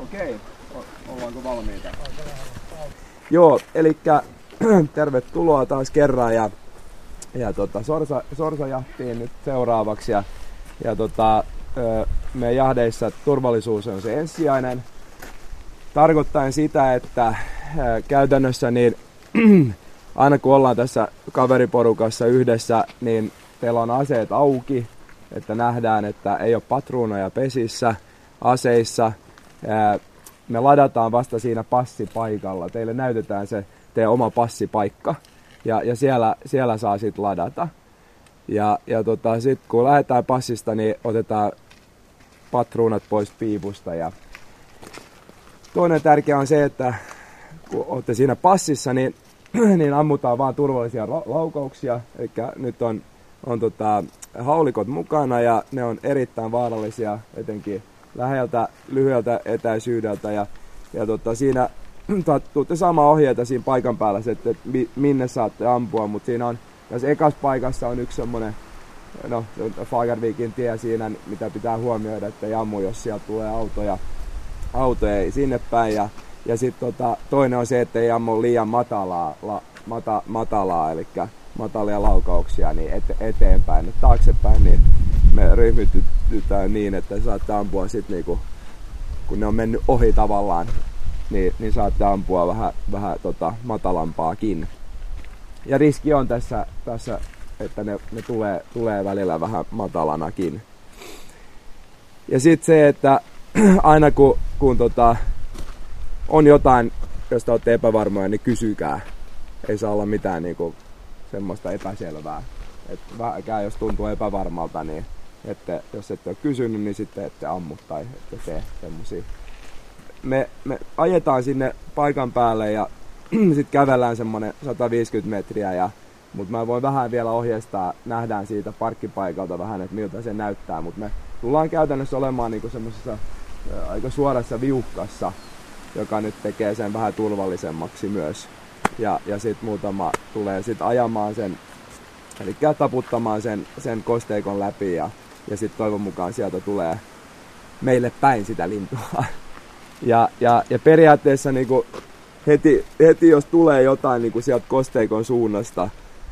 Okei, ollaanko valmiita? Joo, eli tervetuloa taas kerran ja sorsajahtiin nyt seuraavaksi ja meidän jahdeissa turvallisuus on se ensisijainen. Tarkoittaen sitä, että käytännössä niin aina kun ollaan tässä kaveriporukassa yhdessä, niin teillä on aseet auki, että nähdään, että ei ole patruunoja pesissä, aseissa. Me ladataan vasta siinä passipaikalla. Teille näytetään se teidän oma passipaikka ja siellä saa sitten ladata. Ja sitten kun lähdetään passista, niin otetaan patruunat pois piipusta. Ja toinen tärkeä on se, että kun olette siinä passissa, niin ammutaan vaan turvallisia laukauksia. Eli nyt on haulikot mukana ja ne on erittäin vaarallisia, etenkin läheltä, lyhyeltä etäisyydeltä. Ja siinä tuutte saamaan ohjeita siinä paikan päällä, että minne saatte ampua, mutta siinä on, tässä ekassa paikassa on yksi semmoinen, Fagervikin tie siinä, mitä pitää huomioida, että ei ammu, jos sieltä tulee autoja ei sinne päin. Ja sitten toinen on se, että ei ammu liian matalaa, eli matalia laukauksia niin eteenpäin. Et taaksepäin niin me ryhmitytään niin, että saatte ampua sitten niinku, kun ne on mennyt ohi tavallaan, niin saatte ampua vähän matalampaakin. Ja riski on tässä että ne tulee välillä vähän matalanakin. Ja sitten se, että aina kun on jotain, josta olette epävarmoja, niin kysykää. Ei saa olla mitään niinku semmoista epäselvää. Vähänkään jos tuntuu epävarmalta, niin jos ette ole kysynyt, niin sitten ette ammu tai ette tee semmosia. Me ajetaan sinne paikan päälle ja sitten kävellään semmonen 150 metriä. Mutta mä voin vähän vielä ohjeistaa, nähdään siitä parkkipaikalta vähän, että miltä se näyttää. Mutta me tullaan käytännössä olemaan niinku semmoisessa aika suorassa viuhkassa, joka nyt tekee sen vähän turvallisemmaksi myös. Ja sitten muutama tulee sitten ajamaan sen, eli taputtamaan sen kosteikon läpi ja sitten toivon mukaan sieltä tulee meille päin sitä lintua. Ja periaatteessa niinku heti jos tulee jotain niinku sieltä kosteikon suunnasta,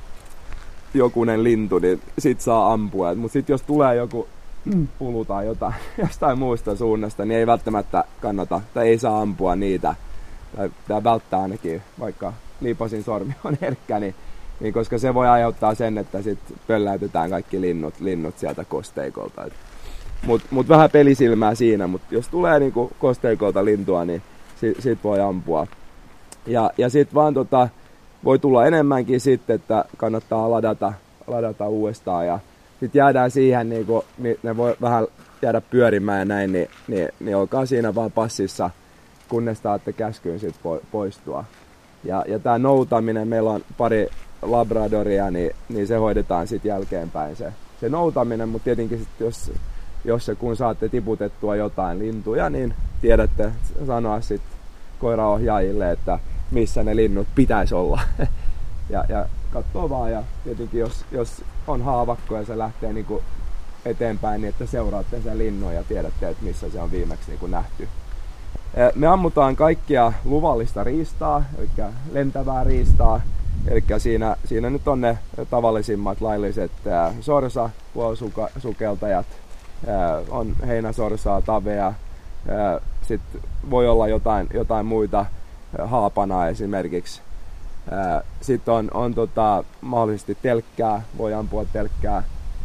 jokunen lintu, niin sit saa ampua. Mutta sitten jos tulee joku pulu tai jostain muusta suunnasta, niin ei välttämättä kannata tai ei saa ampua niitä. Tai välttää ainakin, vaikka liipasin sormi on herkkä, niin koska se voi aiheuttaa sen, että sitten pölläytetään kaikki linnut sieltä kosteikolta. Mut vähän pelisilmää siinä, mutta jos tulee niinku kosteikolta lintua, niin sit voi ampua. Ja sitten vaan voi tulla enemmänkin sitten, että kannattaa ladata uudestaan. Ja sitten jäädään siihen, niinku, ne voi vähän jäädä pyörimään ja näin, niin olkaa siinä vaan passissa, kunnes saatte käskyyn sit poistua. Ja tää noutaminen, meillä on pari labradoria, niin se hoidetaan sitten jälkeenpäin se noutaminen, mutta tietenkin sit jos ja kun saatte tiputettua jotain lintuja, niin tiedätte sanoa sitten koiraohjaajille, että missä ne linnut pitäisi olla. ja katsoo vaan, ja tietenkin jos on haavakko ja se lähtee niinku eteenpäin, niin että seuraatte sen linnun ja tiedätte, että missä se on viimeksi niinku nähty. Me ammutaan kaikkia luvallista riistaa, eli lentävää riistaa. Eli siinä nyt on ne tavallisimmat lailliset sorsa, puolisukeltajat, on heinäsorsaa, tavea, sitten voi olla jotain muita, haapanaa esimerkiksi. Sitten on mahdollisesti telkkää, voi ampua telkkää,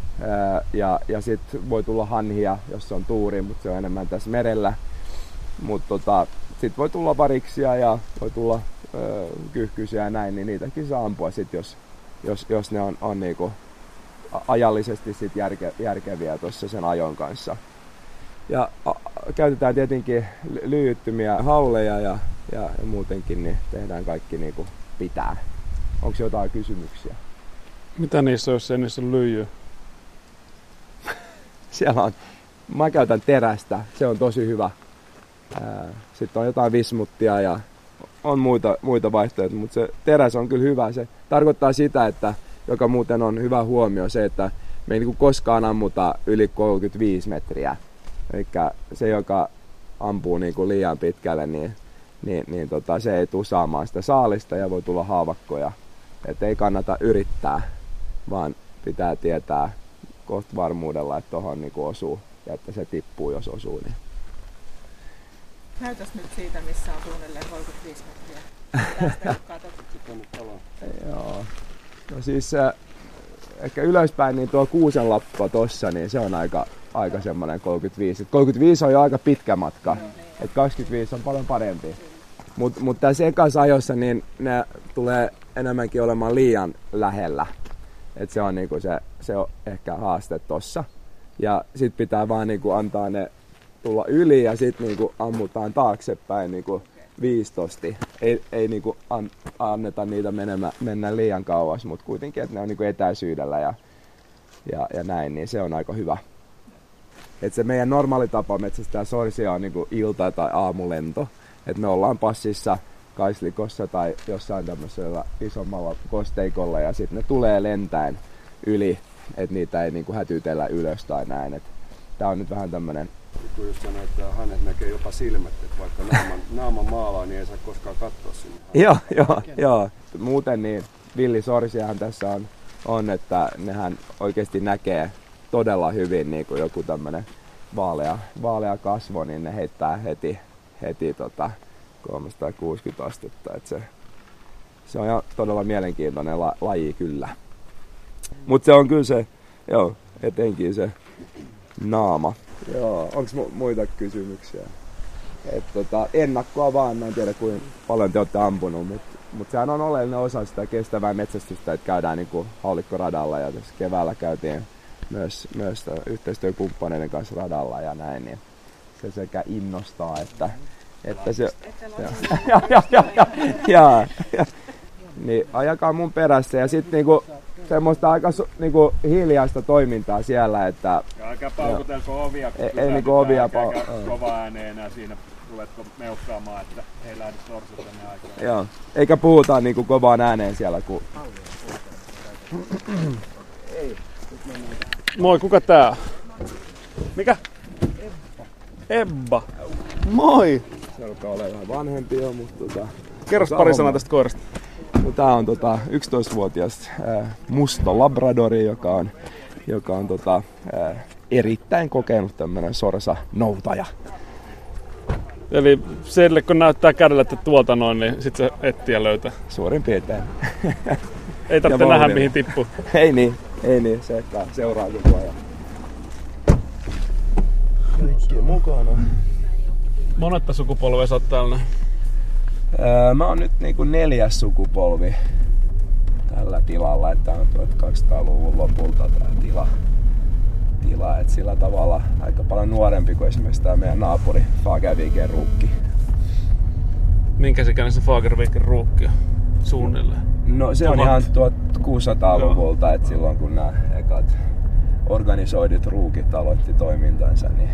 ja sitten voi tulla hanhia, jos on tuuri, mutta se on enemmän tässä merellä. Mutta sitten voi tulla variksia ja voi tulla kyyhkysiä ja näin, niin niitäkin saa ampua sit, jos ne on niinku ajallisesti sit järkeviä tuossa sen ajon kanssa. Ja käytetään tietenkin lyijyttymiä hauleja ja muutenkin niin tehdään kaikki niinku pitää. Onko jotain kysymyksiä? Mitä niissä on, jos ei niissä ole lyijyä? Siellä on. Mä käytän terästä, se on tosi hyvä. Sitten on jotain vismuttia ja on muita vaihtoehtoja, mutta se teräs on kyllä hyvä. Se tarkoittaa sitä, että joka muuten on hyvä huomio se, että me ei niin koskaan ammuta yli 35 metriä. Eli se, joka ampuu niinku liian pitkälle, niin se ei tule saamaan sitä saalista ja voi tulla haavakkoja. Et ei kannata yrittää, vaan pitää tietää kohta varmuudella, että tuohon niinku osuu ja että se tippuu, jos osuu. Niin. Näytäs nyt siitä, missä on suunnilleen 35 metriä. Tästä Joo. No siis ehkä ylöspäin niin tuo Kuusenlappa tossa, niin se on aika semmoinen 35. 35 on jo aika pitkä matka, et 25 on paljon parempi. Mutta tässä ekassa ajossa niin ne tulee enemmänkin olemaan liian lähellä. Et se on niinku se on ehkä haaste tossa. Ja sit pitää vaan niinku antaa ne tulla yli ja sit niinku ammutaan taaksepäin niinku viistosti. Ei niinku anneta niitä mennä liian kauas, mutta kuitenkin, että ne on niinku etäisyydellä ja näin, niin se on aika hyvä. Et se meidän normaali tapa metsästää sorsia on niinku ilta- tai aamulento. Et me ollaan passissa Kaislikossa tai jossain tämmöisellä isommalla kosteikolla ja sitten ne tulee lentäen yli, että niitä ei niinku hätytellä ylös tai näin. Et tää on nyt vähän tämmönen... Kun just sanoo, että hänet näkee jopa silmät, että vaikka naama maalaa, niin ei saa koskaan katsoa sinne. Joo. Muuten niin villisorsiahan tässä on, että nehän oikeasti näkee todella hyvin niin kuin joku tämmönen vaalea kasvo, niin ne heittää heti 360 astetta. Et se on todella mielenkiintoinen laji kyllä. Mutta se on kyllä se, etenkin se naama. Joo, onks muita kysymyksiä? Ennakkoa vaan, en tiedä kuinka paljon te olette ampunut, mutta sehän on oleellinen osa sitä kestävää metsästystä, että käydään niinku haulikkoradalla ja tässä keväällä käytiin myös yhteistyökumppaneiden kanssa radalla ja näin, niin se sekä innostaa, että se... Niin ajakaa mun perässä ja sitten niinku semmoista aika niinku hiljaista toimintaa siellä, että... Ja älkää paukutelko ovia, kun ei niinku ovia kova ääneen enää siinä ruvetko meuhkaamaan, että ei lähde sorsa tänne aikaan. Joo, eikä puhuta niinku kovaan ääneen siellä, kun... Moi, kuka tää? Mikä? Ebba. Moi! Se alkaa olla vähän vanhempi jo, mutta Kerros pari sanaa tästä koirasta. No, tää on 11-vuotias musta labradori, joka on erittäin kokenut tämmönen sorsa-noutaja. Eli sille kun näyttää kädellä, että tuolta noin, niin sit se etsii ja löytää. Suurin piirtein. Ei tarvitse nähdä mihin tippuu. Ei niin. Se seuraa koko ajan. Kaikki mukana. Monetta sukupolvea sä oot täällä? Mä oon nyt niinku 4. sukupolvi tällä tilalla, että on 1200-luvun lopulta tää tila, et sillä tavalla aika paljon nuorempi kuin esimerkiksi tää meidän naapuri Fagerviken ruukki. Minkä sikäinen se Fagerviken ruukki on suunnilleen? No se on ihan 1600-luvulta, että silloin kun nämä ekat organisoidut ruukit aloitti toimintansa, niin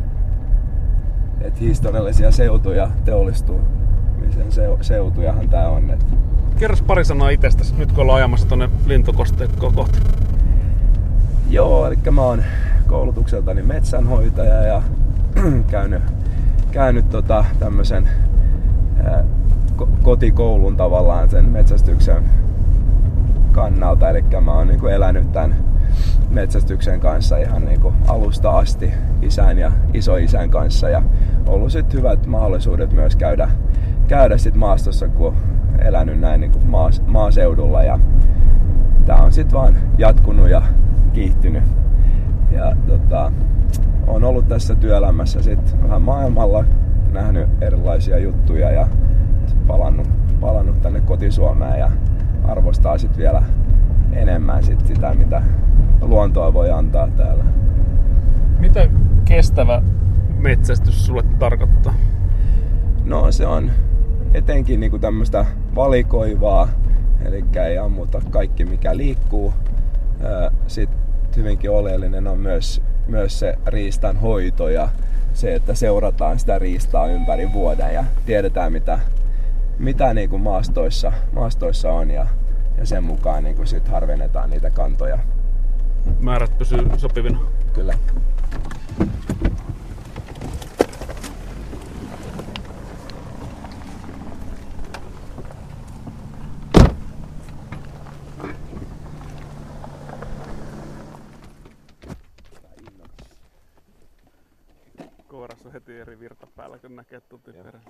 et historiallisia seutuja, teollistumisen seutujahan tää on. Et... Kerros pari sanaa itsestäsi, nyt kun ollaan ajamassa tonne lintukosteikkoon kohti. Joo, eli mä oon koulutukseltani metsänhoitaja ja käynyt tämmösen kotikoulun tavallaan sen metsästyksen kannalta, eli mä oon niinku elänyt tän metsästyksen kanssa ihan niinku alusta asti isän ja isoisän kanssa ja ollut sit hyvät mahdollisuudet myös käydä sit maastossa, kun elänyt näin niinku maaseudulla ja tää on sit vaan jatkunut ja kiihtynyt ja on ollut tässä työelämässä sit vähän maailmalla, nähnyt erilaisia juttuja ja palannut tänne kotisuomeen ja arvostaa sit vielä enemmän sitä, mitä luontoa voi antaa täällä. Mitä kestävä metsästys sulle tarkoittaa? No se on etenkin niinku tämmöistä valikoivaa, eli ei ammuta kaikki mikä liikkuu. Sitten hyvinkin oleellinen on myös se riistan hoito ja se, että seurataan sitä riistaa ympäri vuoden ja tiedetään mitä niinku maastoissa on ja sen mukaan niinku sit harvennetaan niitä kantoja. Määrät pysyy sopivina. Kyllä. merivirta päällä, kun näkee tunti perään.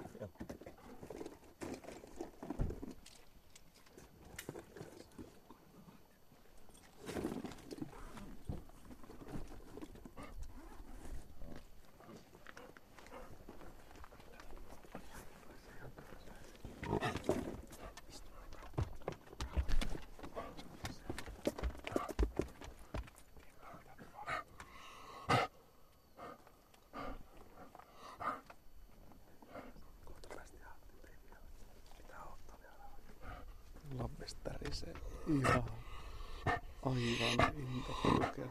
Lammesta tärisee ihan aivan intohylkeä.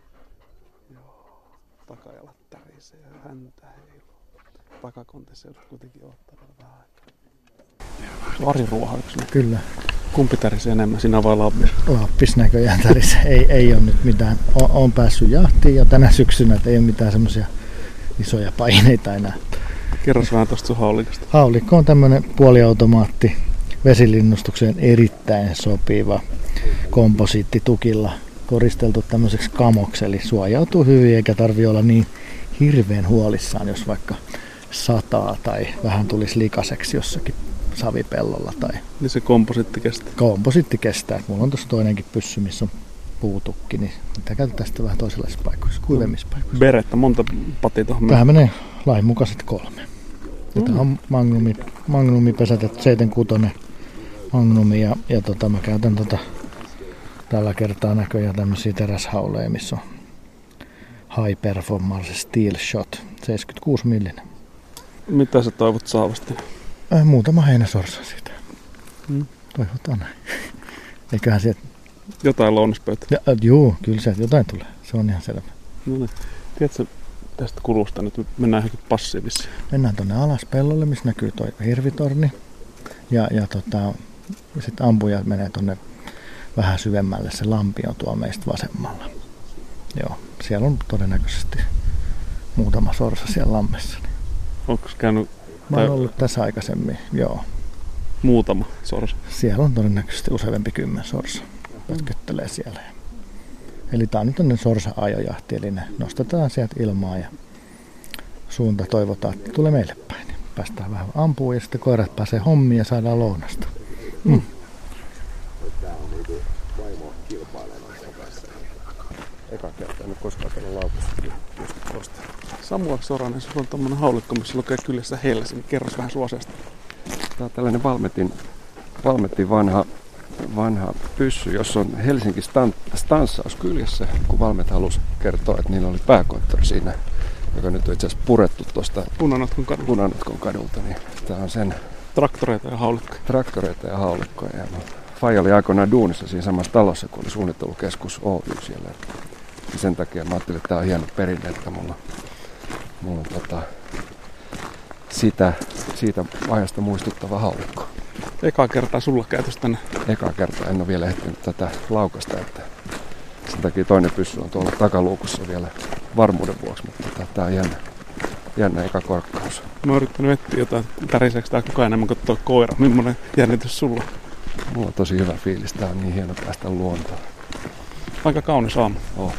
Joo, takajalat tärisee ja häntä heiluu. Takakontissa joudut kuitenkin ottaa vähän aikaa. Ari Ruoha-yksilö. Kyllä. Kumpi tärisee enemmän, sinä vai Lappis? Lappis näköjään tärisee. Ei ole nyt mitään. Olen päässyt jahtiin jo tänä syksynä, että ei ole mitään semmoisia isoja paineita enää. Kerros vähän tuosta sun haulikosta. Haulikko on tämmöinen puoliautomaatti. Vesilinnustukseen erittäin sopiva komposiittitukilla koristeltu tämmöiseksi kamoksi, eli suojautuu hyvin eikä tarvitse olla niin hirveän huolissaan, jos vaikka sataa tai vähän tulisi likaseksi jossakin savipellolla. Tai Niin se komposiitti kestää. Komposiitti kestää. Mulla on tuossa toinenkin pyssy, missä on puutukki, niin mitä käytetään sitten vähän toisenlaisissa paikoissa, kuivemmissa paikoissa. Berettä, monta patia tuohon Tähän menee lainmukaiset 3. Ja tämä on Magnumi pesätetty 76 Magnumi ja mä käytän tällä kertaa näköjään tämmöisiä teräshauleja, missä on High Performance Steel Shot 76 millinen. Mitä sä toivot saavasti? Muutama heinäsorsa siitä. Toivotaan näin. Eiköhän sieltä... Jotain lounaspöytä. Juu, kyllä sieltä jotain tulee. Se on ihan selvä. No niin. Tiedätkö tästä kulusta nyt? Mennään johonkin passiivisiin. Mennään tonne alas pellolle, missä näkyy toi hirvitorni. Ja sitten ampuja menee tonne vähän syvemmälle. Se lampi on tuolla meistä vasemmalla. Joo, siellä on todennäköisesti muutama sorsa siellä lammessa. Onko käynyt... Mä oon ollut tässä aikaisemmin, joo. Muutama sorsa. Siellä on todennäköisesti useampi 10 sorsa. Pötköttelee siellä. Eli tää on nyt tämmönen sorsa-ajojahti, eli ne nostetaan sieltä ilmaa ja suunta toivotaan, että tulee meille päin. Päästään vähän ampumaan ja sitten koirat pääsee hommiin ja saadaan lounasta. Tää on niinku vaimo kilpailemaan kanssa. Eka kertaa nyt koskaan tällä laukussa just tosta. Samuel Soranen, sulla on tommonen haulikko, missä lukee kyljessä Helsinki. Kerros vähän sun asiasta. Tää on tällainen Valmetin vanha pyssy, jossa on Helsinki stanssaus kyljessä, kun Valmet halusi kertoa, että niillä oli pääkonttori siinä, joka nyt on itse asiassa purettu tuosta Punanotkon kadulta. Niin tää on sen Traktoreita ja haulikkoja. Ja Faija oli aikoinaan duunissa siinä samassa talossa, kun oli suunnittelukeskus Oy siellä. Ja sen takia mä ajattelin, että tää on hieno perinne, että mulla on siitä ajasta muistuttava haulikko. Ekaa kertaa sulla käytös tänne. Ekaa kertaa en ole vielä ehtinyt tätä laukasta, että sen takia toinen pyssy on tuolla takaluukussa vielä varmuuden vuoksi, mutta tää on jännä eka korkkaus. Mä oon yrittänyt etsiä jotain täriseksi tää koko ajan enemmän kuin tuo koira. Millainen jännitys sulla? Mulla on tosi hyvä fiilis, tää on niin hieno päästä luontoon. Aika kaunis aamu. Oh.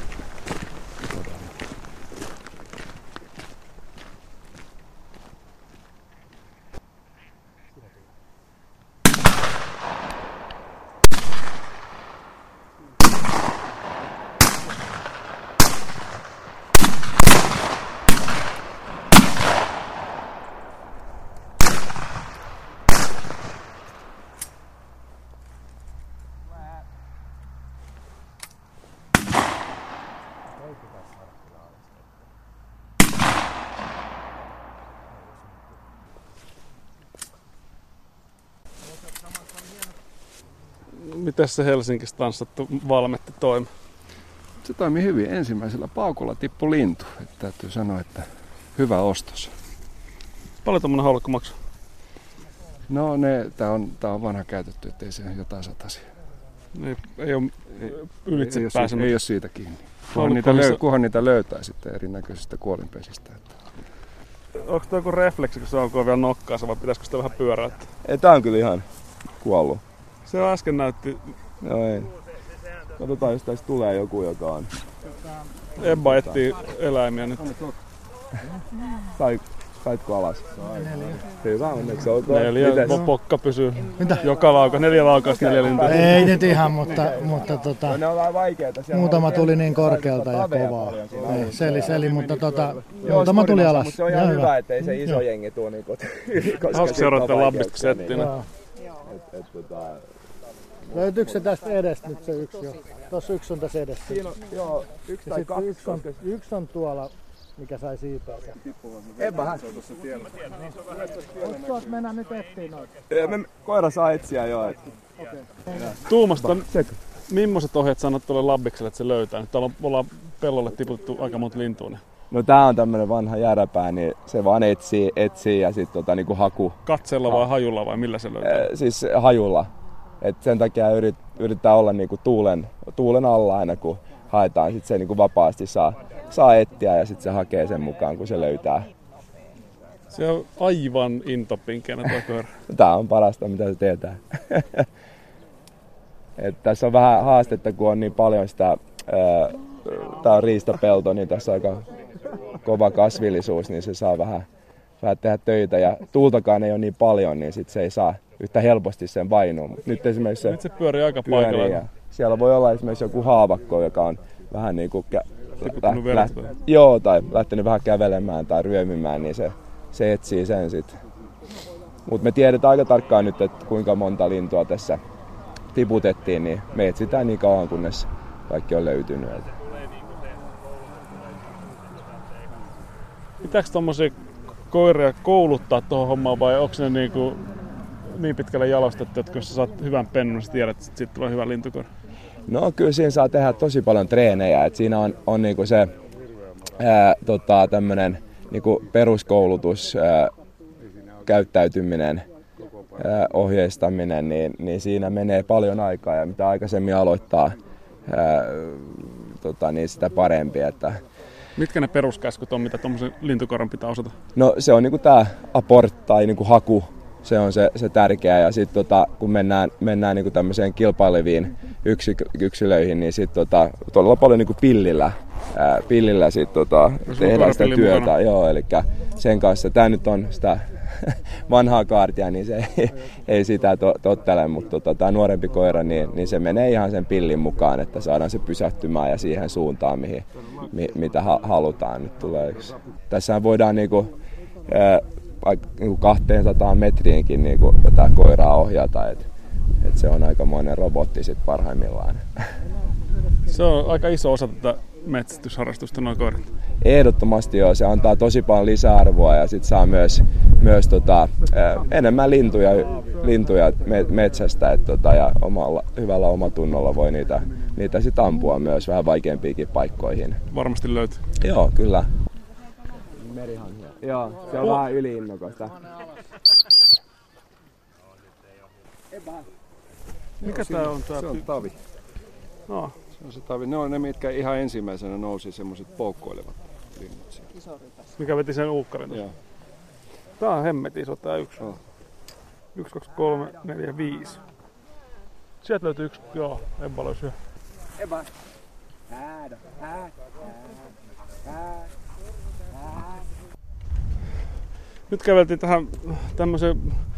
Miten se Helsingissä tanssattu Valmetti toimi? Se toimi hyvin. Ensimmäisellä paukulla tippui lintu. Että täytyy sanoa, että hyvä ostos. Paljon tommonen haulikko maksaa? No tää on vanha käytetty, ettei se jotain satasi. Ei ole ylitse pääsemättä. Ei ole siitä kiinni. Kunhan niitä löytää sitten erinäköisistä kuolinpesistä. Onko tuo joku refleksi, kun se on vielä nokkaansa, vai pitäisikö sitä vähän pyöräyttää? Ei, tää on kyllä ihan kuollut. Se äsken näytti... Joo, ei. Katsotaan, jos tässä tulee joku, joka on... Ebba etsii eläimiä nyt. Tai Saitko alas? Hyvä, onneksi olkoon. 4, pokka pysyy. Joka laukaus, 4 laukausta, 4 lintua. Ei nyt ihan, mutta Ne on vähän vaikeita. muutama tuli niin korkealta ja kovaa. Seli, mutta muutama tuli alas. Mutta se on ihan hyvä, ettei se iso jengi tuu niinku. Hauska seurata labbista settinä. Löytyykö se tästä edestä nyt se yksi jo? Tuossa yksi on tässä edessä. Siinä on, joo, yksi tai kaksi. Yksi on tuolla, mikä sai siipeensä. Epähän. Voitko tuolta mennä nyt etsiin noita? Koira saa etsiä joo. Tuumasta, millaiset ohjeet sanot tuolle labbikselle, että se löytää? Nyt täällä ollaan pellolle tiputettu aika monta lintua. No tää on tämmönen vanha järäpää, niin se vaan etsii ja sit niinku haku. Katseella vai hajulla vai millä se löytää? Siis hajulla. Et sen takia yrittää olla niinku tuulen alla aina kun haetaan. Sit se niinku vapaasti saa etsiä ja sit se hakee sen mukaan kun se löytää. Se on aivan intopinkeänä tuo koira. Tää on parasta mitä se tietää. Et tässä on vähän haastetta kun on niin paljon sitä, tää on riistapelto, niin tässä on aika kova kasvillisuus, niin se saa vähän tehdä töitä ja tuultakaan ei ole niin paljon, niin sit se ei saa yhtä helposti sen vainuun. Mut nyt esimerkiksi se pyörii aika paikalla. Siellä voi olla esimerkiksi joku haavakko, joka on vähän niinku joo, tai lähtenyt vähän kävelemään tai ryömimään, niin se etsii sen sit. Mut me tiedetään aika tarkkaan nyt, että kuinka monta lintua tässä tiputettiin, niin me etsitään niin kauan, kunnes kaikki on löytynyt. Pitääkö tommosia koiria kouluttaa tuohon hommaan vai onko ne niin pitkälle jalostettu, että kun sä saat hyvän pennun, niin sä tiedät, että siitä tulee hyvä lintukoira? No kyllä siinä saa tehdä tosi paljon treenejä. Et siinä on niinku se tämmönen niinku peruskoulutus, käyttäytyminen, ohjeistaminen, niin siinä menee paljon aikaa ja mitä aikaisemmin aloittaa, niin sitä parempi. Että mitkä ne peruskäskyt on, mitä tuommoisen lintukoiran pitää osata? No se on niinku tää aport tai niinku haku, se on se tärkeä ja sitten kun mennään niinku tämmöiseen kilpaileviin yksilöihin, niin sitten todella paljon niinku pillillä sit tehdään sitä työtä. Mukana. Joo, eli sen kanssa tää nyt on sitä vanhaa kaartia, niin se ei sitä tottele, mutta tää nuorempi koira, niin se menee ihan sen pillin mukaan, että saadaan se pysähtymään ja siihen suuntaan, mitä halutaan nyt tulee. Tässähän voidaan niinku 200 metriinkin niinku tätä koiraa ohjata, et se on aikamoinen robotti sit parhaimmillaan. Se on aika iso osa tätä metsästysharrastusta nuo koirat. Ehdottomasti joo, se antaa tosi paljon lisäarvoa ja sit saa myös enemmän lintuja metsästä ja hyvällä omatunnolla voi niitä sit ampua myös vähän vaikeampiinkin paikkoihin. Varmasti löytyy. Joo, kyllä. Merihanhia. Joo, se on vähän yliinnokasta. Mikä tää on? Se on tavi. No. Se on se tavi. Ne on ne, mitkä ihan ensimmäisenä nousi, semmoiset poukkoilevat linnut siellä. Mikä veti sen uukkarin tuossa. Tää on hemmetin iso tää yksi. 1, 2, 3, 4, 5. Sieltä löytyy yksi, joo, Ebba löysi yhden. Ebba. Nyt käveltiin tähän tämmöisen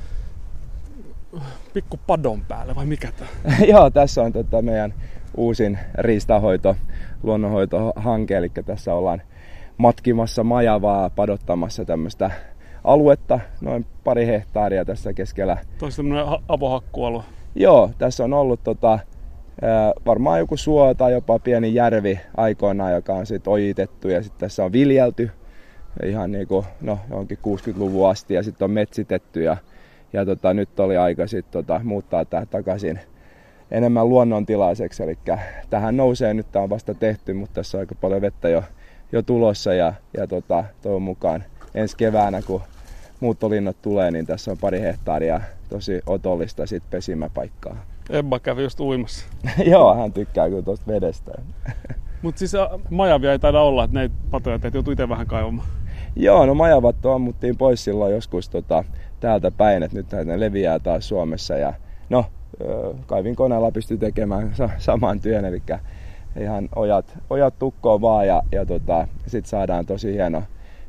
pikku padon päälle, vai mikä tää? Joo, tässä on meidän uusin luonnonhoitohanke, eli tässä ollaan matkimassa majavaa, padottamassa tämmöistä aluetta, noin 2 hehtaaria tässä keskellä. Toisi tämmönen avohakkualue. Joo, tässä on ollut varmaan joku suo tai jopa pieni järvi aikoinaan, joka on sitten ojitettu ja sitten tässä on viljelty ihan niinku, johonkin 60-luvun asti ja sitten on metsitetty ja nyt oli aika sitten muuttaa tää takaisin enemmän luonnontilaiseksi, eli tähän nousee, nyt tää on vasta tehty, mutta tässä on aika paljon vettä jo tulossa ja toivon mukaan ensi keväänä, kun muuttolinnat tulee, niin tässä on 2 hehtaaria tosi otollista sit pesimäpaikkaa. Ebba kävi just uimassa. Joo, hän tykkää kyllä tuosta vedestä. Mutta siis majavia ei taida olla, että ne patoja teet joutuu itse vähän kaivamaan. Joo, no majavat ammuttiin pois silloin joskus täältä päin, että nyt ne leviää taas Suomessa ja kaivinkoneella pystyy tekemään saman työn, eli ihan ojat tukkoon vaan ja sit saadaan tosi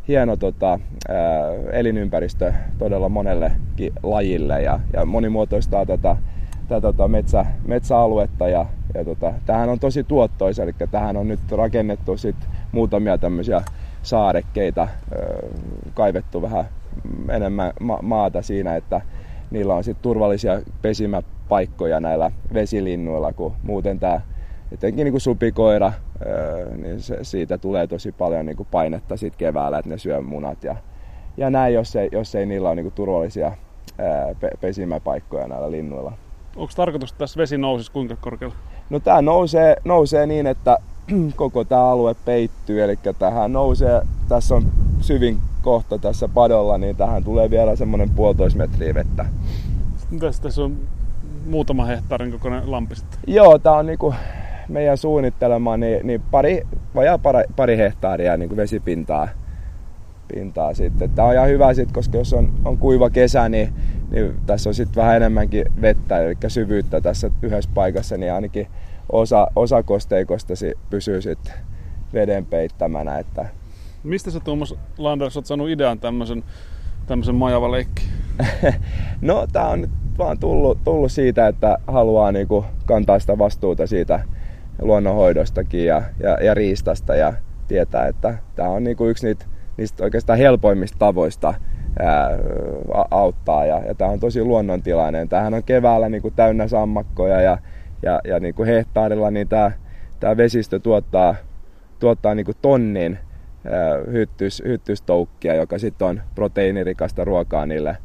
hieno elinympäristö todella monellekin lajille ja monimuotoistaa tätä metsäaluetta ja tämähän on tosi tuottoisa, eli tähän on nyt rakennettu sit muutamia tämmöisiä saarekkeita, kaivettu vähän enemmän maata siinä, että niillä on sit turvallisia pesimäpaikkoja näillä vesilinnuilla, kun muuten tämä etenkin niin kuin supikoira, niin siitä tulee tosi paljon niin kuin painetta sit keväällä, että ne syö munat ja näin, jos ei niillä ole niin kuin turvallisia pesimäpaikkoja näillä linnuilla. Onko tarkoitus, että tässä vesi nousisi kuinka korkealle? No tämä nousee niin, että koko tämä alue peittyy, eli tähän nousee, tässä on syvin kohta tässä padolla, niin tähän tulee vielä semmoinen 1,5 metriä vettä. Tässä on muutama hehtaarin kokoinen lampi sitten? Joo, tämä on niinku meidän suunnittelema niin pari hehtaaria niinku vesipintaa sitten. Tämä on ihan hyvä sitten, koska jos on kuiva kesä, niin tässä on sitten vähän enemmänkin vettä, eli syvyyttä tässä yhdessä paikassa, niin ainakin osa kosteikosta pysyy sitten veden peittämänä. Että mistä sä, Tuomas Landers, oot saanut idean tämmöisen majavaleikkiin? No tää on nyt vaan tullut siitä, että haluaa niinku kantaa sitä vastuuta siitä luonnonhoidostakin ja riistasta ja tietää, että tää on niinku yksi niistä oikeastaan helpoimmista tavoista auttaa ja tää on tosi luonnontilainen. Tämähän on keväällä niinku täynnä sammakkoja ja niinku hehtaarilla niin tää vesistö tuottaa niinku tonnin hyttystoukkia, joka sitten on proteiinirikasta ruokaa niille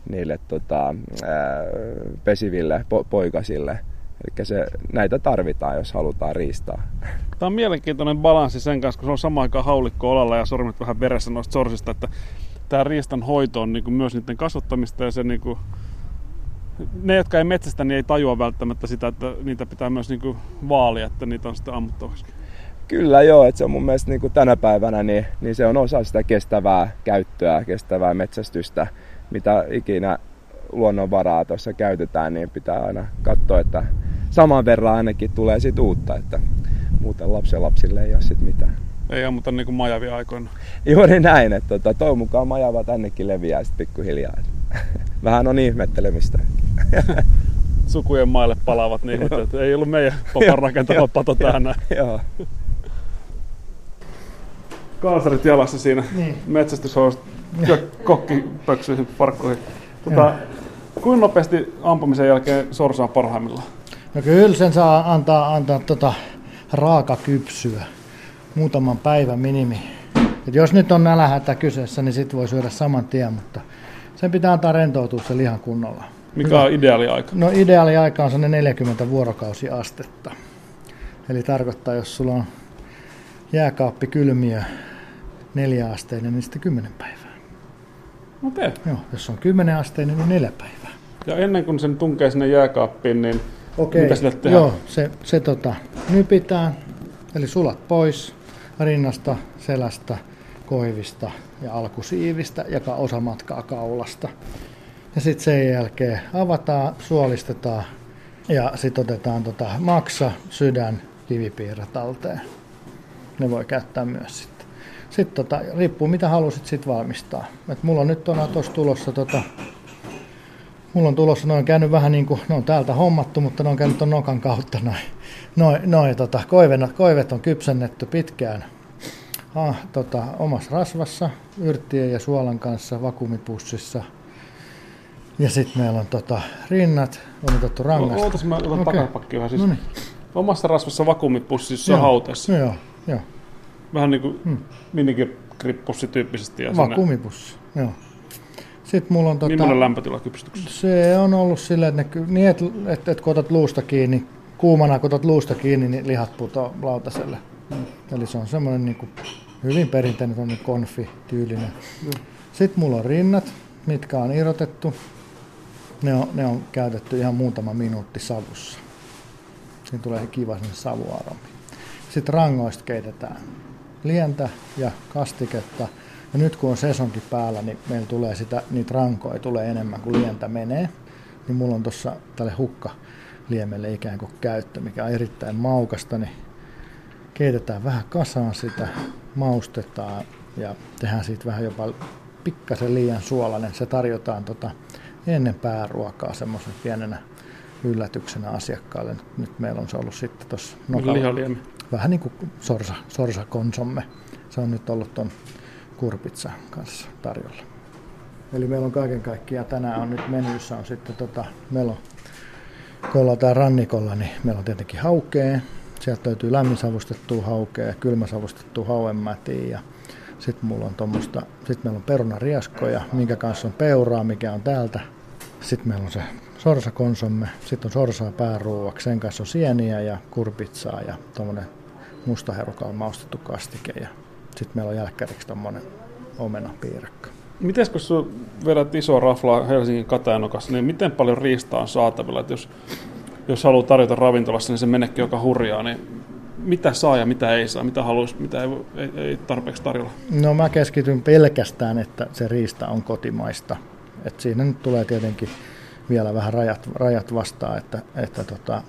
pesiville poikasille. Eli näitä tarvitaan, jos halutaan riistaa. Tämä on mielenkiintoinen balanssi sen kanssa, kun se on samaan aikaan haulikko olalla ja sormet vähän veressä noista sorsista, että tämä riistan hoito on niinku myös niiden kasvattamista ja se niinku, ne, jotka ei metsästä, niin ei tajua välttämättä sitä, että niitä pitää myös niinku vaalia, että niitä on sitten ammuttavaksi. Kyllä joo, että se on mun mielestä niin kuin tänä päivänä niin se on osa sitä kestävää käyttöä, kestävää metsästystä, mitä ikinä luonnonvaraa tuossa käytetään, niin pitää aina katsoa, että saman verran ainakin tulee sit uutta, että muuten lapsille ei ole sit mitään. Ei ammuta niin kuin majavia aikoina. Juuri näin, että toivon mukaan majava tännekin leviää sit pikkuhiljaa. Vähän on ihmettelemistä. Sukujen maille palaavat niin, että ei ollut meidän papan rakentama pato tähän. Joo. Kalsarit jalassa siinä niin. Metsästyshousut ja kokkipöksyihin farkkuihin. Kuinka nopeasti ampumisen jälkeen sorsa on parhaimmillaan? No kyllä sen saa antaa raakakypsyä. Muutaman päivän minimi. Et jos nyt on nälähätä kyseessä, niin sit voi syödä saman tien, mutta sen pitää antaa rentoutua se lihan kunnolla. Mikä on ideaali aika? No ideaali aika on 40 vuorokausiastetta. Eli tarkoittaa, jos sulla on jääkaappi kylmiö 4-asteinen, niin sitten 10 päivää. Okei. Joo, jos on 10-asteinen, niin 4 päivää. Ja ennen kuin sen tunkee sinne jääkaappiin, niin mitä sille tehdään? Joo, se nypitään, eli sulat pois rinnasta, selästä, koivista ja alkusiivistä, joka osa matkaa kaulasta. Ja sitten sen jälkeen avataan, suolistetaan ja sitten otetaan maksa, sydän, kivipiirre talteen. Ne voi käyttää myös sitten. Sitten riippuu mitä halusit sitten valmistaa. Et mulla on nyt tuossa tulossa ne on käynyt vähän niin kuin, ne on täältä hommattu, mutta ne on käynyt ton nokan kautta koivet on kypsennetty pitkään omassa rasvassa, yrttien ja suolan kanssa vakuumipussissa. Ja sitten meillä on rinnat, on otettu rangasta. Ootas mä otan takapakki vähän siis. Omassa rasvassa vakuumipussissa hauteessa. Joo. Vähän niin kuin minikrippussi tyyppisesti. Vakuumipussi, joo. Sitten mulla on millainen lämpötila kypsytyksessä? Se on ollut silleen, että kun otat luusta kiinni, kuumana kun otat luusta kiinni, niin lihat putoaa lautaselle. Eli se on semmoinen niin kuin hyvin perinteinen konfi-tyylinen. Sitten mulla on rinnat, mitkä on irrotettu. Ne on käytetty ihan muutama minuutti savussa. Siinä tulee kiva savuaromi. Sitten rangoista keitetään lientä ja kastiketta. Ja nyt kun on sesonkin päällä, niin meillä tulee niitä rankoja tulee enemmän kuin lientä menee. Niin mulla on tuossa tälle hukkaliemelle ikään kuin käyttö, mikä on erittäin maukasta. Niin keitetään vähän kasaan sitä, maustetaan ja tehdään siitä vähän jopa pikkasen liian suolainen. Se tarjotaan ennen pääruokaa semmoisen pienenä yllätyksenä asiakkaalle. Nyt meillä on se ollut sitten tuossa Lihaliemi. Vähän niin kuin sorsakonsomme. Se on nyt ollut tuon kurpitsan kanssa tarjolla. Eli meillä on kaiken kaikkiaan tänään on nyt menyyssä on sitten meillä on, kun ollaan täällä rannikolla, niin meillä on tietenkin haukea. Sieltä löytyy lämminsavustettua haukea, kylmäsavustettua hauenmätiä ja sitten meillä on perunariaskoja, minkä kanssa on peuraa, mikä on täältä. Sitten meillä on se sorsakonsomme, sitten on sorsaa pääruuaksi, sen kanssa on sieniä ja kurpitsaa ja tuommoinen mustaherukalla maustettu kastike ja sitten meillä on jälkkäriksi tuommoinen omenapiirakka. Mites kun sä vedät isoa raflaa Helsingin Katajanokassa, niin miten paljon riistaa on saatavilla? Että jos haluaa tarjota ravintolassa, niin se meneekin joka hurjaa, niin mitä saa ja mitä ei saa, mitä haluaisi, mitä ei tarpeeksi tarjolla? No mä keskityn pelkästään, että se riista on kotimaista. Et siinä nyt tulee tietenkin vielä vähän rajat vastaan, että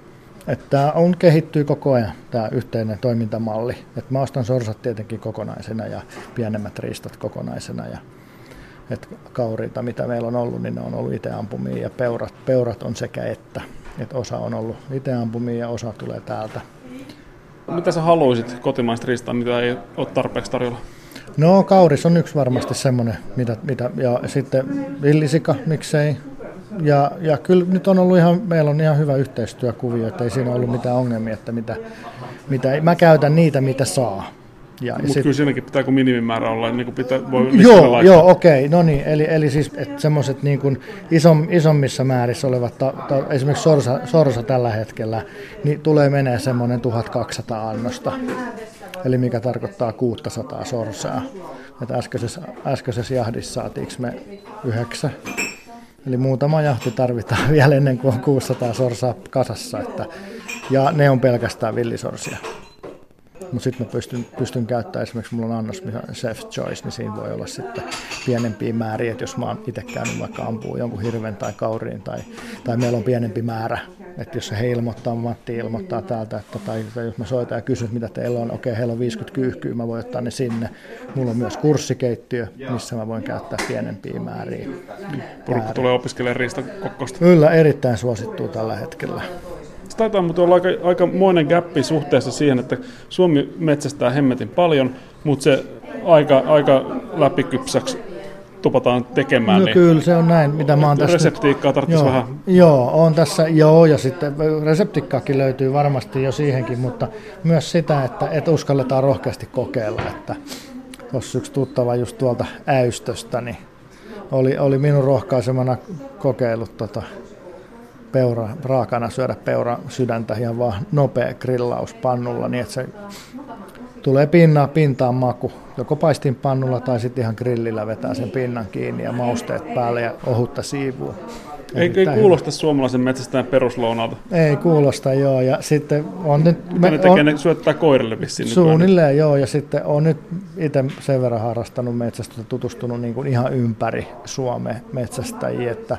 on kehittyy koko ajan tämä yhteinen toimintamalli. Et mä ostan sorsat tietenkin kokonaisena ja pienemmät riistat kokonaisena. Ja, kauriita, mitä meillä on ollut, niin ne on ollut itse ampumia ja peurat on sekä että. Osa on ollut itse ampumia ja osa tulee täältä. Mitä sä haluaisit kotimaista riistaa, mitä ei ole tarpeeksi tarjolla? No kauris on yksi varmasti semmoinen, ja sitten villisika, miksei. Ja kyllä nyt on ollut meillä on ihan hyvä yhteistyökuvio, että ei siinä ollut mitään ongelmia, että mä käytän niitä, mitä saa. Mutta kyllä siinäkin pitää kuin minimimäärä olla, niin kuin voi Joo, okei. No niin, eli siis semmoiset niin kuin isommissa määrissä olevat, esimerkiksi sorsa tällä hetkellä, niin tulee menee semmoinen 1200 annosta, eli mikä tarkoittaa 600 sorsaa. Että äskeisessä jahdissa saatiinko me 9, eli muutama jahti tarvitaan vielä ennen kuin on 600 sorsaa kasassa, ja ne on pelkästään villisorsia. Mutta sitten mä pystyn käyttämään, esimerkiksi mulla on annos, missä on Chef Choice, niin siinä voi olla sitten pienempiä määriä, että jos mä oon itse käynyt vaikka ampuu jonkun hirven tai kauriin, tai meillä on pienempi määrä, että jos he ilmoittaa, Matti ilmoittaa täältä, tai jos mä soitan ja kysyn, mitä teillä on, okei, heillä on 50 kyyhkyä, mä voin ottaa ne sinne. Mulla on myös kurssikeittiö, missä mä voin käyttää pienempiä määriä. Porukka tulee opiskelemaan riistakokkosta. Kyllä, erittäin suosittua tällä hetkellä. Se taitaa mutta olla aikamoinen gäppi suhteessa siihen, että Suomi metsästää hemmetin paljon, mutta se aika läpikypsäksi tupataan tekemään. No niin kyllä se on näin, mitä mä oon tässä reseptiikkaa tarvitsisi vähän. Joo, on tässä, ja sitten reseptiikkaakin löytyy varmasti jo siihenkin, mutta myös sitä, että uskalletaan rohkeasti kokeilla, että tuossa yksi tuttava just tuolta Äystöstä, niin oli minun rohkaisemana kokeillut raakana syödä peuran sydäntä ihan vaan nopea grillaus pannulla, niin että se tulee pintaan maku, joko paistinpannulla tai sitten ihan grillillä vetää sen pinnan kiinni ja mausteet päälle ja ohutta siivua. Ei kuulosta suomalaisen metsästäjän peruslounalta. Ei kuulosta, joo. Ja sitten on nyt... Ne syöttää koirille vissiin. Suunnilleen, joo. Ja sitten on nyt itse sen verran harrastanut metsästystä, tutustunut niin kuin ihan ympäri Suomea metsästäjiä, että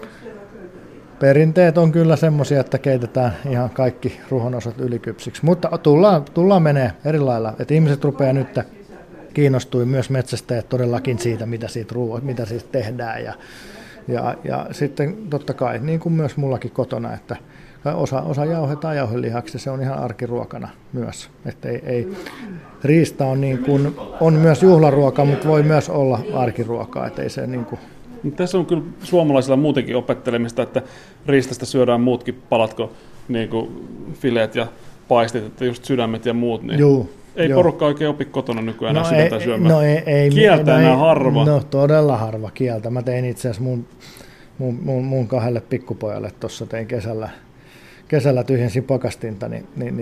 perinteet on kyllä semmoisia, että keitetään ihan kaikki ruhonosat ylikypsiksi, mutta tullaan menee eri lailla, että ihmiset rupeaa nyt kiinnostui myös metsästäjät todellakin siitä, mitä siitä tehdään ja sitten totta kai, niin kuin myös mullakin kotona, että osa jauhetaan jauhelihaksi, se on ihan arkiruokana myös, että ei riista on niin kuin, on myös juhlaruoka, mutta voi myös olla arkiruokaa, että ei se niin kuin. Tässä on kyllä suomalaisilla muutenkin opettelemista, että riistasta syödään muutkin palatko, niin kuin fileet ja paistit, että just sydämet ja muut. Niin ei porukka oikein opi kotona nykyään enää sydäntä syömään. No ei, kieltä enää harva. No todella harva kieltä. Mä tein itse asiassa mun 2 pikkupojalle tuossa tein kesällä tyhjensin pakastinta,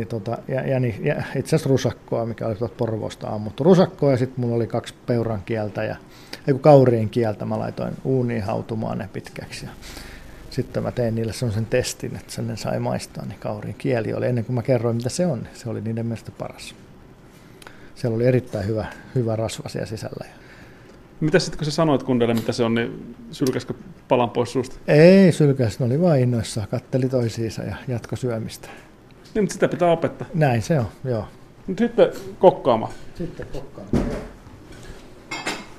ja itse asiassa rusakkoa, mikä oli tuolta Porvoosta ammuttu rusakkoa, ja sitten mulla oli 2 peuran kieltä ja kauriin kieltä, mä laitoin uuniin hautumaan ne pitkäksi. Ja sitten mä tein niille sellaisen testin, että sen ne sai maistaa, niin kauriin kieli oli, ennen kuin mä kerroin mitä se on, se oli niiden mielestä paras. Siellä oli erittäin hyvä rasva siellä sisällä. Mitä sitten kun sä sanoit kundeille, mitä se on, niin sylkäskö palan pois suusta? Ei sylkäs, ne oli vain innoissaan, katteli toisiinsa ja jatko syömistä. Niin, mutta sitä pitää opettaa. Näin se on, joo. Nyt sitten kokkaamaan. Sitten kokkaamaan, joo.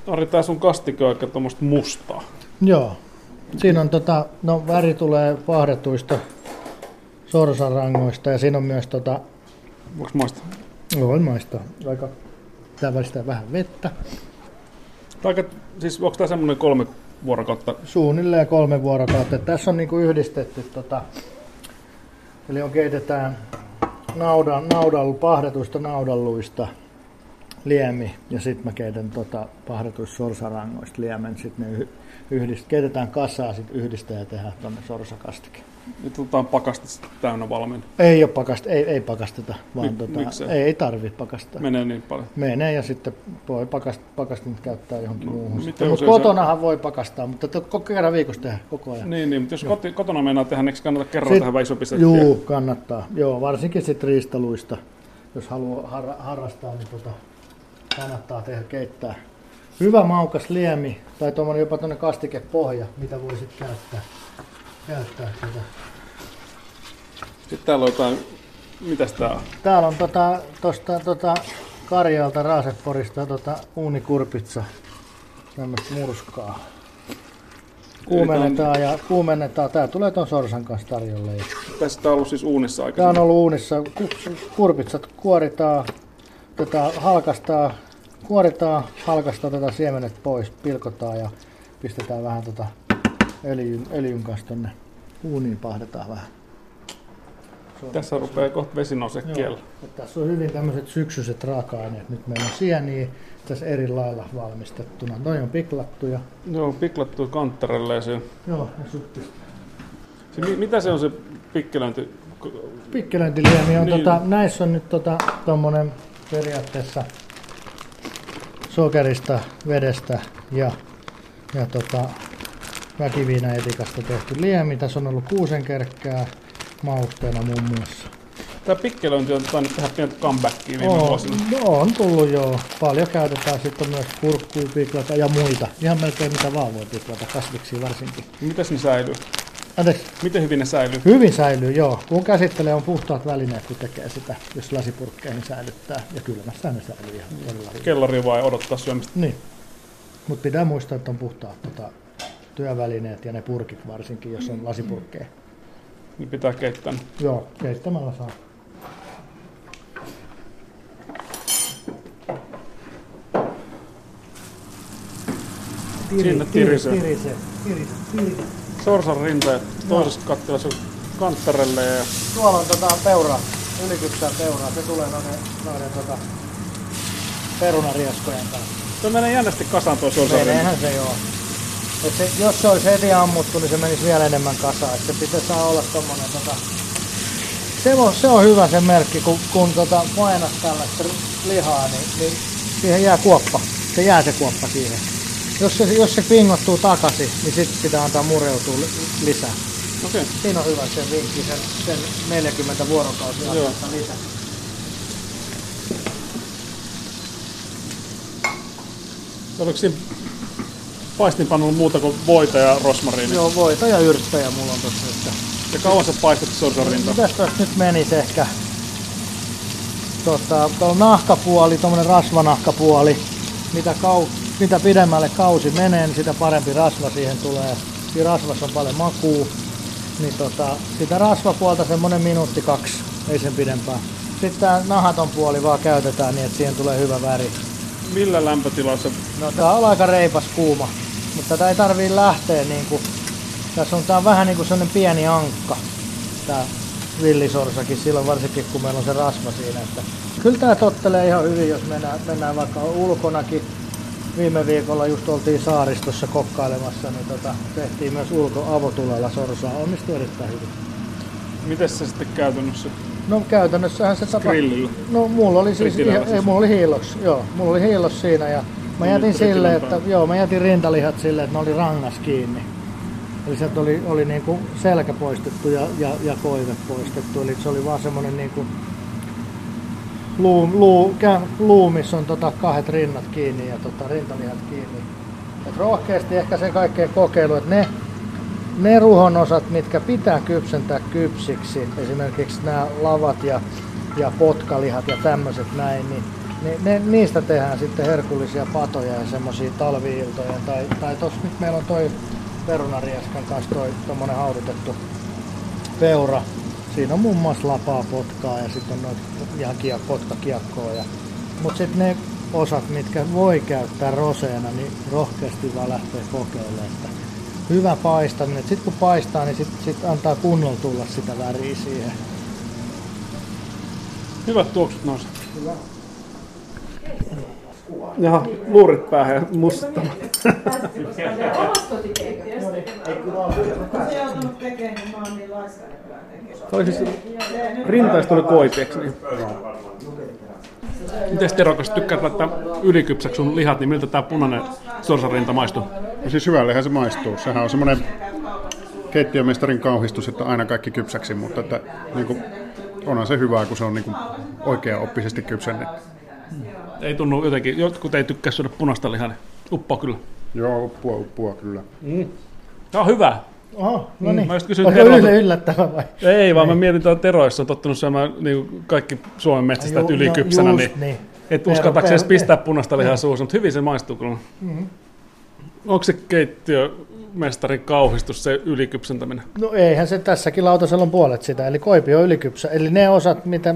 Ari, tää sun kastike on aika tommoista mustaa. Joo. Siinä on väri tulee vaahdetuista sorsarangoista ja siinä on myös Voiko maistaa? voi maistaa. Aika tää välistä vähän vettä. Siis onko tää semmonen 3 vuorokautta? Suunnilleen 3 vuorokautta. Tässä on niinku yhdistetty eli keitetään pahdetuista naudanluista liemi ja sitten mä keitän pahdetuista sorsarangoista liemen. Sitten ne keitetään kassaa, sitten yhdistää ja tehdään tuonne sorsakastike. Nyt otetaan pakastet täynnä valmiina. Ei ole ei pakasteta, vaan ei tarvitse pakastaa. Menee niin paljon? Menee ja sitten voi pakastin käyttää johonkin muuhun. Mutta kotonahan voi pakastaa, mutta kerran viikossa tehdä koko ajan. Niin, mutta jos kotona meinaa tehdä, niin eikö kannata kerralla tehdä vai iso pistettiä? Joo, kannattaa. Joo, varsinkin sitten riistaluista. Jos haluaa harrastaa, niin kannattaa keittää. Hyvä maukas liemi tai jopa tuonne kastikepohja, mitä voi sitten käyttää sitä. Sitten täällä on jotain, mitäs tää on? Täällä on tosta Karjalta Raaseporista uunikurpitsa, tämmöistä murskaa. Kuumennetaan. Tää tulee ton sorsan kanssa tarjolle. Tässä tää on ollut siis uunissa aikaisemmin? Tää on ollut uunissa. Kurpitsat kuoritaan, halkastaan tätä siemenet pois, pilkotaan ja pistetään vähän öljyn kanssa tonne uuniin, pahdetaan vähän. Tässä rupeaa kohta vesi nousee kielellä. Tässä on hyvin tämmöiset syksyiset raaka-aineet. Nyt meillä on sieniä tässä eri lailla valmistettuna. Noi on piklattuja. Joo, piklattu kanttarelleeseen. Joo, ja suttista. Mitä se on se pikkelöinti? Pikkelöintiliemi on niin. Näissä on nyt tommonen periaatteessa sokerista, vedestä ja väkiviinaetikasta tehty liemi. Tässä on ollut kuusenkerkkää mausteena muun muassa. Tämä pikkelöinti on tainnut tehdä pientä comebackia viime vuosina. On tullut joo. Paljon käytetään sitten myös kurkkuu, piklata ja muita. Ihan melkein mitä vaan voi piklata, kasviksia varsinkin. Mitäs ne säilyy? Anteeksi? Miten hyvin ne säilyy? Hyvin säilyy, joo. Kun käsittelee, on puhtaat välineet, kun tekee sitä, jos lasipurkkeihin säilyttää. Ja kylmässä ne säilyy ihan todella hyvin. Kellari vai odottaa syömistä? Niin. Mutta pitää muistaa, että on puhtaat työvälineet ja ne purkit varsinkin, jos on lasipurkkeja. Niin pitää keittää. Joo, keittämällä saa. Sinne tirisee. Sorsan rinta ja toisessa kattilassa on kanttarelle. Ja tuolla on peuraa, ylikypsää peuraa. Se tulee noiden perunarieskojen kanssa. Se menee jännästi kasaan tuo sorsan rinta. Meneehän se joo. Jos se olisi heti ammuttu, niin se menisi vielä enemmän kasaan. Se pitäisi olla tommonen se on hyvä se merkki, kun painat tällaista lihaa, niin siihen jää kuoppa. Se jää se kuoppa siihen. Jos se pingottuu takaisin, niin sitten pitää antaa mureutua lisää. Okei. Siinä on hyvä se vinkki, sen 40 vuorokausia antaa lisää. Oliko siinä paistinpannulla muuta kuin voita ja rosmariinia? Joo, voita ja yrttejä mulla on tossa. Ja kauan sä paistat sorsan rintaa? Mitäs tosta nyt menisi ehkä? Tuolla nahkapuoli, tommonen rasvanahkapuoli. Mitä pidemmälle kausi menee, niin sitä parempi rasva siihen tulee. Siinä rasvassa on paljon makua. Niin sitä rasvapuolta semmonen 1-2 minuuttia, ei sen pidempään. Sitten tää nahaton puoli vaan käytetään niin, että siihen tulee hyvä väri. Millä lämpötilassa? No tää on aika reipas kuuma, mutta tätä ei tarvii lähteä niinku. Tää on vähän niinku sellainen pieni ankka, tää villisorsakin, silloin varsinkin kun meillä on se rasva siinä. Että kyllä tää tottelee ihan hyvin, jos mennään vaikka ulkonakin. Viime viikolla just oltiin saaristossa kokkailemassa, niin tehtiin myös avotilalla sorsaa. Onnistui erittäin hyvin. Miten se sitten käytännössä? No käytännössähän se tapahtuu. Grillillä? No mulla oli siis, mulla oli hiilos, joo. Mulla oli hiilos siinä ja mä jätin silleen, että mä jätin rintalihat silleen, että ne oli rangas kiinni. Eli sieltä oli niinku selkä poistettu ja koive poistettu. Eli se oli vaan semmonen niinku luu, missä on 2 rinnat kiinni ja rintalihat kiinni. Et rohkeasti ehkä sen kaikkeen kokeilu, että ne ruhon osat, mitkä pitää kypsentää kypsiksi, esimerkiksi nämä lavat ja potkalihat ja tämmöiset näin, niin Niistä tehdään sitten herkullisia patoja ja semmosia talvi-iltoja. Tai tossa nyt meillä on toi perunarieskan kanssa tommonen haudutettu peura. Siinä on muun muassa lapaa, potkaa ja sitten on noita potkakiekkoa. Mutta sitten ne osat, mitkä voi käyttää roseena, niin rohkeasti vaan lähtee kokeilemaan. Että hyvä paistaminen. Sitten kun paistaa, niin sit antaa kunnolla tulla sitä väriä siihen. Hyvät tuoksut noissa. Hyvä. Jaha, luurit päähän ja mustattamaan. Se ei joutunut tekemään, niin mä oon niin laiskainen tekemään. Tämä oli siis rintaistuna koipi, eikö niin? Miten Terokas tykkäät laittaa ylikypsäksi sun lihat, niin miltä tää punainen sorsarinta maistuu? No siis hyvällehän se maistuu. Sehän on semmoinen keittiömestarin kauhistus, että aina kaikki kypsäksi, mutta että, niin kuin, onhan se hyvää, kun se on niin oikeaoppisesti kypsennetty. Ei tunnu jotenkin, jotkut ei tykkää syödä punaista lihaa, niin uppaa kyllä. Joo, uppua kyllä. Tämä on hyvä. Oho, no niin. Mä just kysyin Onko yllättävää vai? Ei, vaan mä mietin tuolla Teroissa, on tottunut syömään niin kaikki Suomen metsästäjät ylikypsänä, niin et uskaltaako edes pistää punaista lihaa suussa, mutta hyvin se maistuu kyllä. Onko se keittiömestarin kauhistus, se ylikypsentäminen? No eihän se tässäkin lautasella on puolet sitä, eli koipi on ylikypsä. Eli ne osat, mitä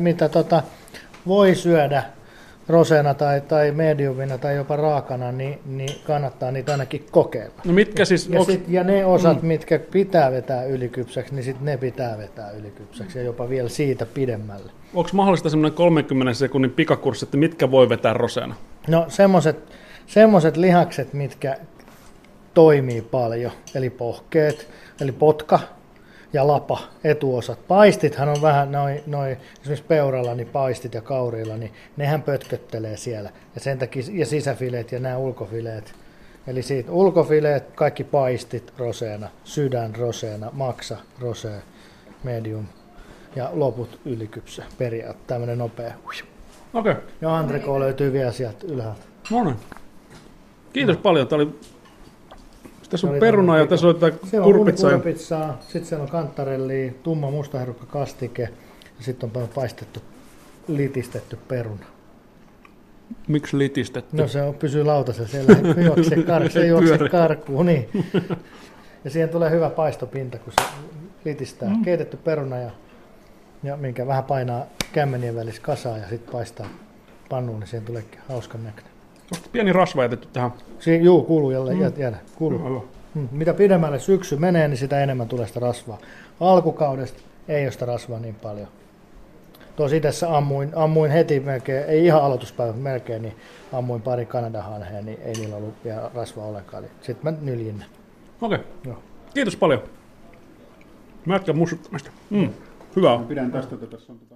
voi syödä roseena tai mediumina tai jopa raakana, niin kannattaa niitä ainakin kokeilla. No mitkä siis... Ja ne osat, mitkä pitää vetää ylikypsäksi, niin sitten ne pitää vetää ylikypsäksi ja jopa vielä siitä pidemmälle. Onko mahdollista semmoinen 30 sekunnin pikakurssi, että mitkä voi vetää roseena? No semmoiset lihakset, mitkä toimii paljon, eli pohkeet, eli potka ja lapa, etuosat. Paistithan on vähän noin esimerkiksi peuralla, niin paistit ja kaurilla, niin nehän pötköttelee siellä. Ja sen takia, ja sisäfileet ja nämä ulkofileet. Eli siitä ulkofileet, kaikki paistit roseena, sydän roseena, maksa rosea, medium ja loput ylikypsä periaate, tämmöinen nopea. Okei. Ja entrecôte löytyy vielä sieltä ylhäältä. No niin. Kiitos paljon. Tämä oli... Tässä on perunaa ja tässä on kurpitsaa. Sitten siellä on kantarellia, tumma mustaherukka kastike ja sitten on paistettu, litistetty peruna. Miksi litistetty? No se pysyy lautasella, siellä se juoksee karkuun. Niin. Ja siihen tulee hyvä paistopinta, kun se litistää. Keitetty peruna ja minkä vähän painaa kämmenien välissä kasaan ja sitten paistaa pannuun, niin siihen tulee hauskan näköinen. Onko pieni rasva jätetty tähän? Juu, kuuluu jälleen. Kuuluu. Mitä pidemmälle syksy menee, niin sitä enemmän tulee sitä rasvaa. Alkukaudesta ei ole sitä rasvaa niin paljon. Tuossa itessä ammuin heti melkein, ei ihan aloituspäivä melkein, niin ammuin pari Kanadahanhea, niin ei niillä ollut vielä rasvaa ollenkaan. Sitten mä nyljin ne. Okei. Kiitos paljon. Mä jatkan mussuttamista. Hyvä on. Pidän tästä, että tässä on